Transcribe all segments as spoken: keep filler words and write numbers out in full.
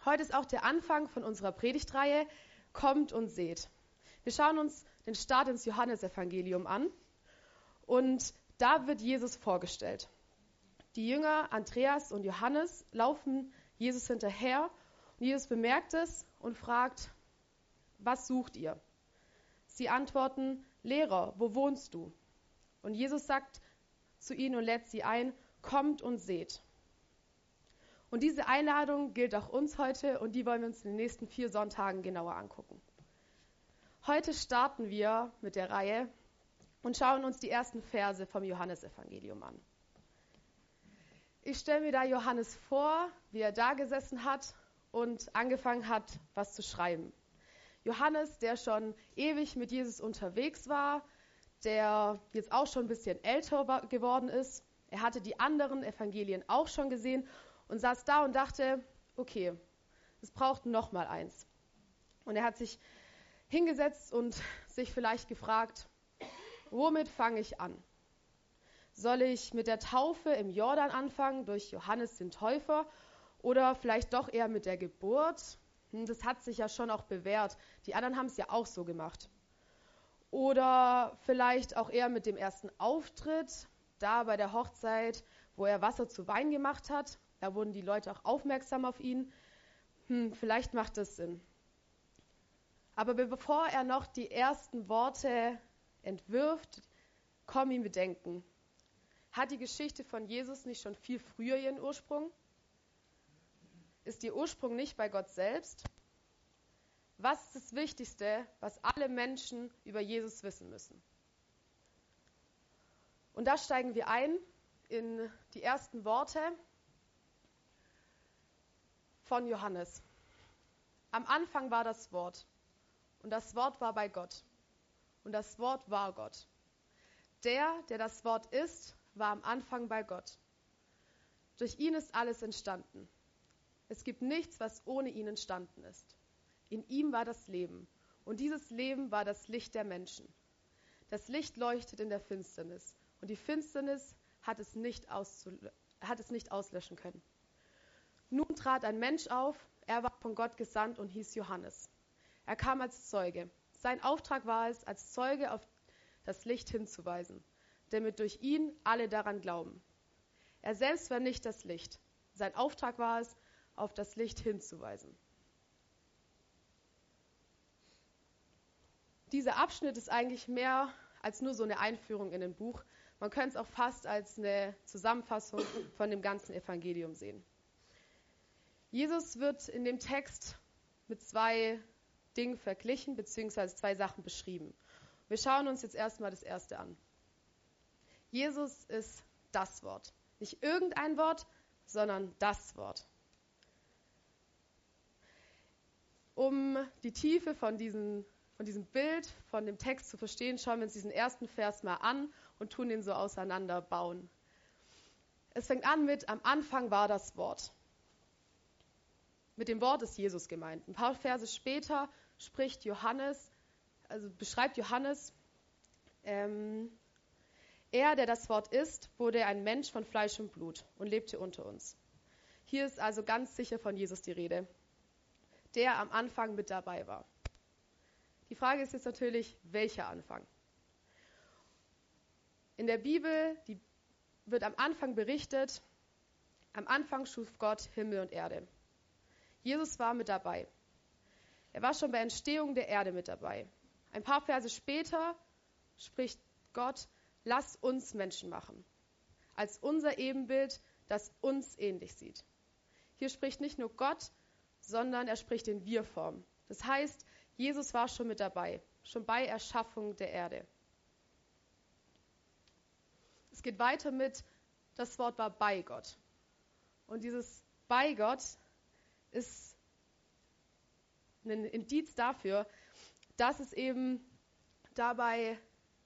Heute ist auch der Anfang von unserer Predigtreihe Kommt und seht. Wir schauen uns den Start ins Johannesevangelium an und da wird Jesus vorgestellt. Die Jünger Andreas und Johannes laufen Jesus hinterher und Jesus bemerkt es und fragt, was sucht ihr? Sie antworten, Lehrer, wo wohnst du? Und Jesus sagt zu ihnen und lädt sie ein, kommt und seht. Und diese Einladung gilt auch uns heute und die wollen wir uns in den nächsten vier Sonntagen genauer angucken. Heute starten wir mit der Reihe und schauen uns die ersten Verse vom Johannesevangelium an. Ich stelle mir da Johannes vor, wie er da gesessen hat und angefangen hat, was zu schreiben. Johannes, der schon ewig mit Jesus unterwegs war, der jetzt auch schon ein bisschen älter geworden ist. Er hatte die anderen Evangelien auch schon gesehen und saß da und dachte, okay, es braucht noch mal eins. Und er hat sich hingesetzt und sich vielleicht gefragt, womit fange ich an? Soll ich mit der Taufe im Jordan anfangen durch Johannes den Täufer oder vielleicht doch eher mit der Geburt? Das hat sich ja schon auch bewährt. Die anderen haben es ja auch so gemacht. Oder vielleicht auch eher mit dem ersten Auftritt, da bei der Hochzeit, wo er Wasser zu Wein gemacht hat. Da wurden die Leute auch aufmerksam auf ihn. Hm, vielleicht macht das Sinn. Aber bevor er noch die ersten Worte entwirft, kommen ihm Bedenken. Hat die Geschichte von Jesus nicht schon viel früher ihren Ursprung? Ist ihr Ursprung nicht bei Gott selbst? Was ist das Wichtigste, was alle Menschen über Jesus wissen müssen? Und da steigen wir ein in die ersten Worte von Johannes. Am Anfang war das Wort und das Wort war bei Gott und das Wort war Gott. Der, der das Wort ist, war am Anfang bei Gott. Durch ihn ist alles entstanden. Es gibt nichts, was ohne ihn entstanden ist. In ihm war das Leben und dieses Leben war das Licht der Menschen. Das Licht leuchtet in der Finsternis und die Finsternis hat es nicht, auszul- hat es nicht auslöschen können. Nun trat ein Mensch auf, er war von Gott gesandt und hieß Johannes. Er kam als Zeuge. Sein Auftrag war es, als Zeuge auf das Licht hinzuweisen, damit durch ihn alle daran glauben. Er selbst war nicht das Licht. Sein Auftrag war es, auf das Licht hinzuweisen. Dieser Abschnitt ist eigentlich mehr als nur so eine Einführung in ein Buch. Man könnte es auch fast als eine Zusammenfassung von dem ganzen Evangelium sehen. Jesus wird in dem Text mit zwei Dingen verglichen, beziehungsweise zwei Sachen beschrieben. Wir schauen uns jetzt erstmal das erste an. Jesus ist das Wort. Nicht irgendein Wort, sondern das Wort. Um die Tiefe von, diesen, von diesem Bild, von dem Text zu verstehen, schauen wir uns diesen ersten Vers mal an und tun ihn so auseinanderbauen. Es fängt an mit, am Anfang war das Wort. Mit dem Wort ist Jesus gemeint. Ein paar Verse später spricht Johannes, also beschreibt Johannes, ähm, er, der das Wort ist, wurde ein Mensch von Fleisch und Blut und lebte unter uns. Hier ist also ganz sicher von Jesus die Rede, der am Anfang mit dabei war. Die Frage ist jetzt natürlich, welcher Anfang? In der Bibel die wird am Anfang berichtet, am Anfang schuf Gott Himmel und Erde. Jesus war mit dabei. Er war schon bei Entstehung der Erde mit dabei. Ein paar Verse später spricht Gott, lass uns Menschen machen, als unser Ebenbild, das uns ähnlich sieht. Hier spricht nicht nur Gott, sondern er spricht in Wir-Form. Das heißt, Jesus war schon mit dabei, schon bei Erschaffung der Erde. Es geht weiter mit, das Wort war bei Gott. Und dieses bei Gott ist ein Indiz dafür, dass es eben dabei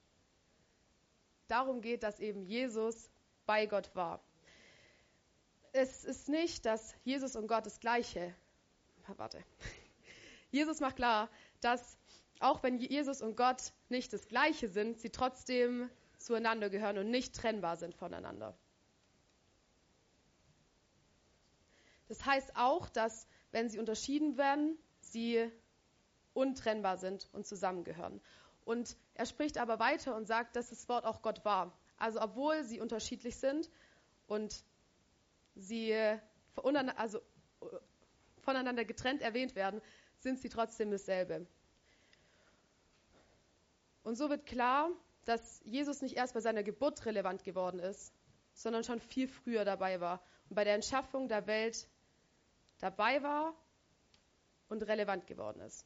darum geht, dass eben Jesus bei Gott war. Es ist nicht, dass Jesus und Gott das Gleiche. Warte. Jesus macht klar, dass auch wenn Jesus und Gott nicht das Gleiche sind, sie trotzdem zueinander gehören und nicht trennbar sind voneinander. Das heißt auch, dass wenn sie unterschieden werden, sie untrennbar sind und zusammengehören. Und er spricht aber weiter und sagt, dass das Wort auch Gott war. Also obwohl sie unterschiedlich sind und sie also voneinander getrennt erwähnt werden, sind sie trotzdem dasselbe. Und so wird klar, dass Jesus nicht erst bei seiner Geburt relevant geworden ist, sondern schon viel früher dabei war und bei der Entschaffung der Welt dabei war und relevant geworden ist.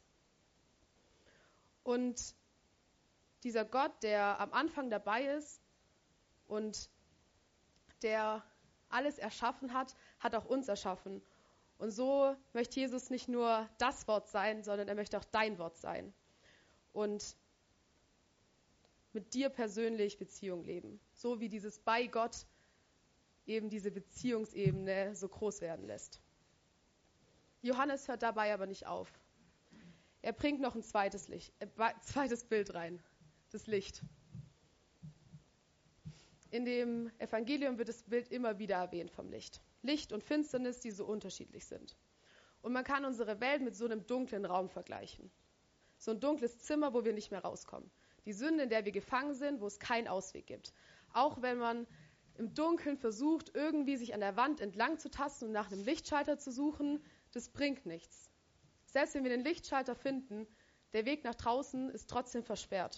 Und dieser Gott, der am Anfang dabei ist und der alles erschaffen hat, hat auch uns erschaffen. Und so möchte Jesus nicht nur das Wort sein, sondern er möchte auch dein Wort sein. Und mit dir persönlich Beziehung leben. So wie dieses bei Gott eben diese Beziehungsebene so groß werden lässt. Johannes hört dabei aber nicht auf. Er bringt noch ein zweites, Licht, äh, zweites Bild rein, das Licht. In dem Evangelium wird das Bild immer wieder erwähnt vom Licht. Licht und Finsternis, die so unterschiedlich sind. Und man kann unsere Welt mit so einem dunklen Raum vergleichen. So ein dunkles Zimmer, wo wir nicht mehr rauskommen. Die Sünde, in der wir gefangen sind, wo es keinen Ausweg gibt. Auch wenn man im Dunkeln versucht, irgendwie sich an der Wand entlang zu tasten und nach einem Lichtschalter zu suchen, das bringt nichts. Selbst wenn wir den Lichtschalter finden, der Weg nach draußen ist trotzdem versperrt.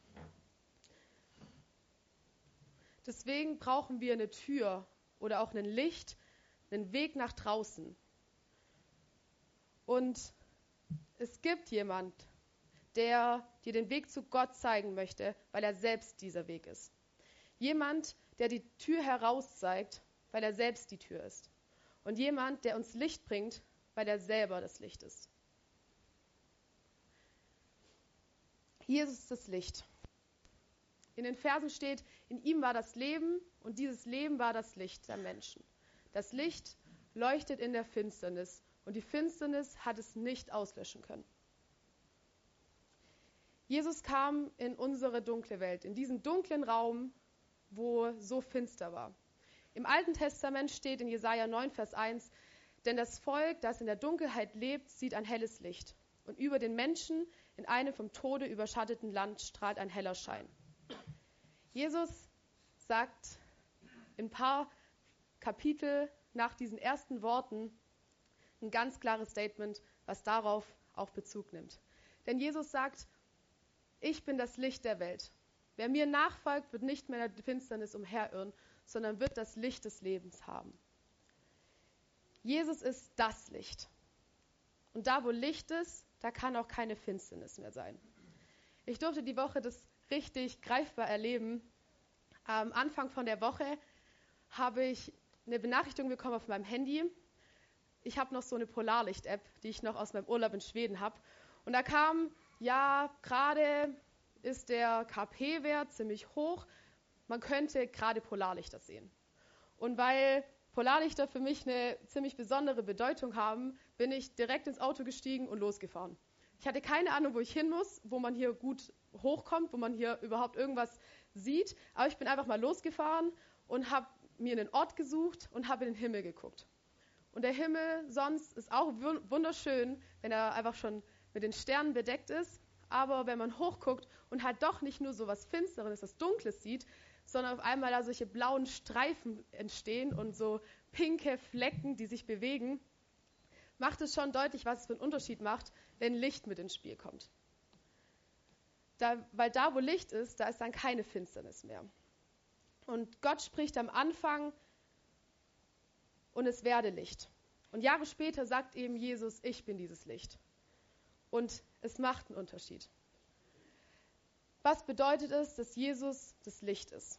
Deswegen brauchen wir eine Tür oder auch ein Licht, einen Weg nach draußen. Und es gibt jemand, der dir den Weg zu Gott zeigen möchte, weil er selbst dieser Weg ist. Jemand, der die Tür heraus zeigt, weil er selbst die Tür ist. Und jemand, der uns Licht bringt, weil er selber das Licht ist. Jesus ist das Licht. In den Versen steht, in ihm war das Leben und dieses Leben war das Licht der Menschen. Das Licht leuchtet in der Finsternis und die Finsternis hat es nicht auslöschen können. Jesus kam in unsere dunkle Welt, in diesen dunklen Raum, wo so finster war. Im Alten Testament steht in Jesaja neun, Vers eins, denn das Volk, das in der Dunkelheit lebt, sieht ein helles Licht. Und über den Menschen in einem vom Tode überschatteten Land strahlt ein heller Schein. Jesus sagt in ein paar Kapitel nach diesen ersten Worten ein ganz klares Statement, was darauf auch Bezug nimmt. Denn Jesus sagt, ich bin das Licht der Welt. Wer mir nachfolgt, wird nicht mehr in der Finsternis umherirren, sondern wird das Licht des Lebens haben. Jesus ist das Licht. Und da, wo Licht ist, da kann auch keine Finsternis mehr sein. Ich durfte die Woche das richtig greifbar erleben. Am Anfang von der Woche habe ich eine Benachrichtigung bekommen auf meinem Handy. Ich habe noch so eine Polarlicht-App, die ich noch aus meinem Urlaub in Schweden habe. Und da kam, ja, gerade ist der K P-Wert ziemlich hoch. Man könnte gerade Polarlichter sehen. Und weil Polarlichter für mich eine ziemlich besondere Bedeutung haben, bin ich direkt ins Auto gestiegen und losgefahren. Ich hatte keine Ahnung, wo ich hin muss, wo man hier gut hochkommt, wo man hier überhaupt irgendwas sieht. Aber ich bin einfach mal losgefahren und habe mir einen Ort gesucht und habe in den Himmel geguckt. Und der Himmel sonst ist auch wunderschön, wenn er einfach schon mit den Sternen bedeckt ist. Aber wenn man hochguckt und halt doch nicht nur so was Finsteres, was Dunkles sieht, sondern auf einmal da solche blauen Streifen entstehen und so pinke Flecken, die sich bewegen, macht es schon deutlich, was es für einen Unterschied macht, wenn Licht mit ins Spiel kommt. Da, weil da, wo Licht ist, da ist dann keine Finsternis mehr. Und Gott spricht am Anfang und es werde Licht. Und Jahre später sagt eben Jesus, ich bin dieses Licht. Und es macht einen Unterschied. Was bedeutet es, dass Jesus das Licht ist?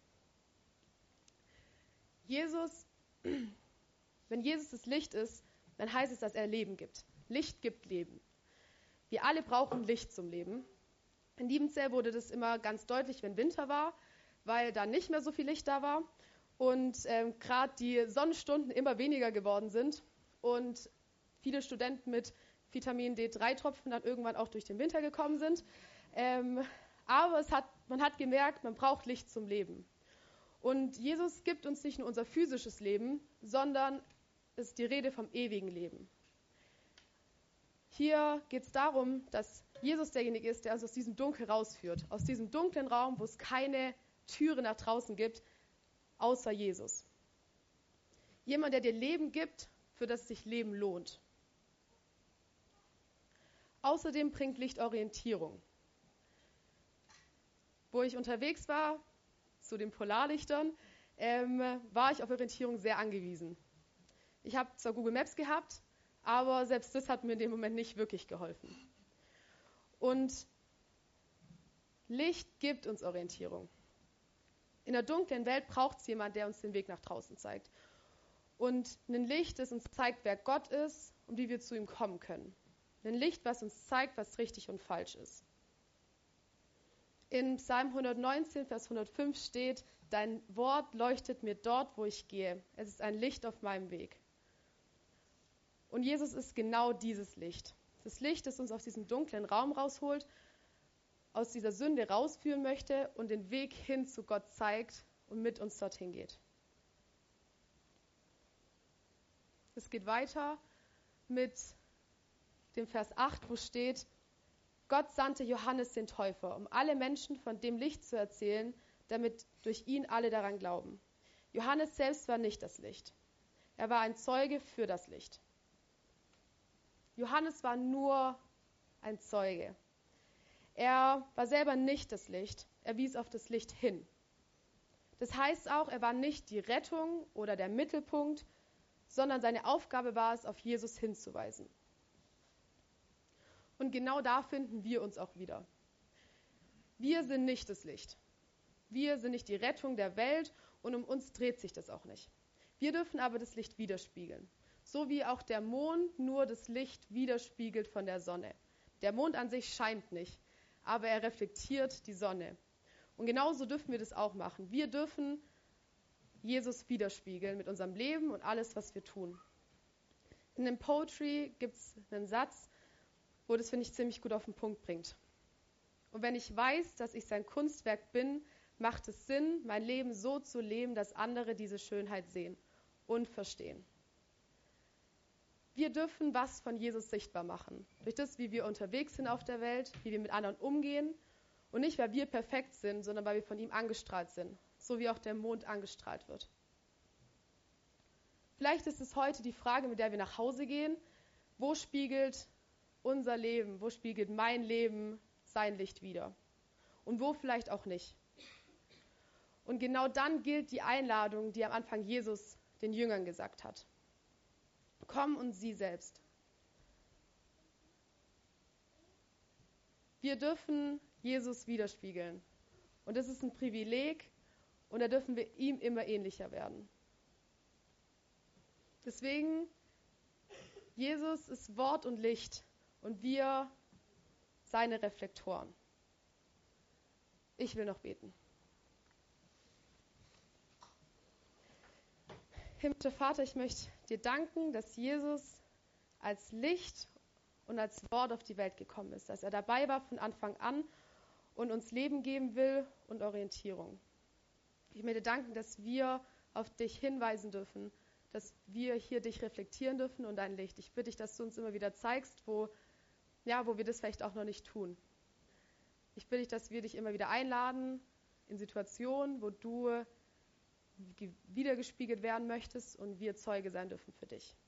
Jesus, wenn Jesus das Licht ist, dann heißt es, dass er Leben gibt. Licht gibt Leben. Wir alle brauchen Licht zum Leben. In Liebenzell wurde das immer ganz deutlich, wenn Winter war, weil da nicht mehr so viel Licht da war und ähm, gerade die Sonnenstunden immer weniger geworden sind und viele Studenten mit Vitamin D drei Tropfen dann irgendwann auch durch den Winter gekommen sind. Ähm, aber es hat, man hat gemerkt, man braucht Licht zum Leben. Und Jesus gibt uns nicht nur unser physisches Leben, sondern es ist die Rede vom ewigen Leben. Hier geht es darum, dass Jesus derjenige ist, der uns aus diesem Dunkel rausführt. Aus diesem dunklen Raum, wo es keine Türe nach draußen gibt, außer Jesus. Jemand, der dir Leben gibt, für das sich Leben lohnt. Außerdem bringt Licht Orientierung. Wo ich unterwegs war, zu den Polarlichtern, ähm, war ich auf Orientierung sehr angewiesen. Ich habe zwar Google Maps gehabt, aber selbst das hat mir in dem Moment nicht wirklich geholfen. Und Licht gibt uns Orientierung. In der dunklen Welt braucht es jemanden, der uns den Weg nach draußen zeigt. Und ein Licht, das uns zeigt, wer Gott ist und wie wir zu ihm kommen können. Ein Licht, was uns zeigt, was richtig und falsch ist. In Psalm hundertneunzehn, Vers hundertfünf steht, dein Wort leuchtet mir dort, wo ich gehe. Es ist ein Licht auf meinem Weg. Und Jesus ist genau dieses Licht. Das Licht, das uns aus diesem dunklen Raum rausholt, aus dieser Sünde rausführen möchte und den Weg hin zu Gott zeigt und mit uns dorthin geht. Es geht weiter mit dem Vers acht, wo steht, Gott sandte Johannes den Täufer, um alle Menschen von dem Licht zu erzählen, damit durch ihn alle daran glauben. Johannes selbst war nicht das Licht. Er war ein Zeuge für das Licht. Johannes war nur ein Zeuge. Er war selber nicht das Licht. Er wies auf das Licht hin. Das heißt auch, er war nicht die Rettung oder der Mittelpunkt, sondern seine Aufgabe war es, auf Jesus hinzuweisen. Und genau da finden wir uns auch wieder. Wir sind nicht das Licht. Wir sind nicht die Rettung der Welt und um uns dreht sich das auch nicht. Wir dürfen aber das Licht widerspiegeln. So wie auch der Mond nur das Licht widerspiegelt von der Sonne. Der Mond an sich scheint nicht, aber er reflektiert die Sonne. Und genauso dürfen wir das auch machen. Wir dürfen Jesus widerspiegeln mit unserem Leben und alles, was wir tun. In dem Poetry gibt es einen Satz, wo das, finde ich, ziemlich gut auf den Punkt bringt. Und wenn ich weiß, dass ich sein Kunstwerk bin, macht es Sinn, mein Leben so zu leben, dass andere diese Schönheit sehen und verstehen. Wir dürfen was von Jesus sichtbar machen. Durch das, wie wir unterwegs sind auf der Welt, wie wir mit anderen umgehen. Und nicht, weil wir perfekt sind, sondern weil wir von ihm angestrahlt sind. So wie auch der Mond angestrahlt wird. Vielleicht ist es heute die Frage, mit der wir nach Hause gehen. Wo spiegelt unser Leben, wo spiegelt mein Leben sein Licht wider? Und wo vielleicht auch nicht. Und genau dann gilt die Einladung, die am Anfang Jesus den Jüngern gesagt hat. Komm und sieh selbst. Wir dürfen Jesus widerspiegeln. Und das ist ein Privileg und da dürfen wir ihm immer ähnlicher werden. Deswegen, Jesus ist Wort und Licht und wir seine Reflektoren. Ich will noch beten. Himmlischer Vater, ich möchte dir danken, dass Jesus als Licht und als Wort auf die Welt gekommen ist, dass er dabei war von Anfang an und uns Leben geben will und Orientierung. Ich möchte dir danken, dass wir auf dich hinweisen dürfen, dass wir hier dich reflektieren dürfen und dein Licht. Ich bitte dich, dass du uns immer wieder zeigst, wo, ja, wo wir das vielleicht auch noch nicht tun. Ich bitte dich, dass wir dich immer wieder einladen in Situationen, wo du wiedergespiegelt werden möchtest und wir Zeuge sein dürfen für dich.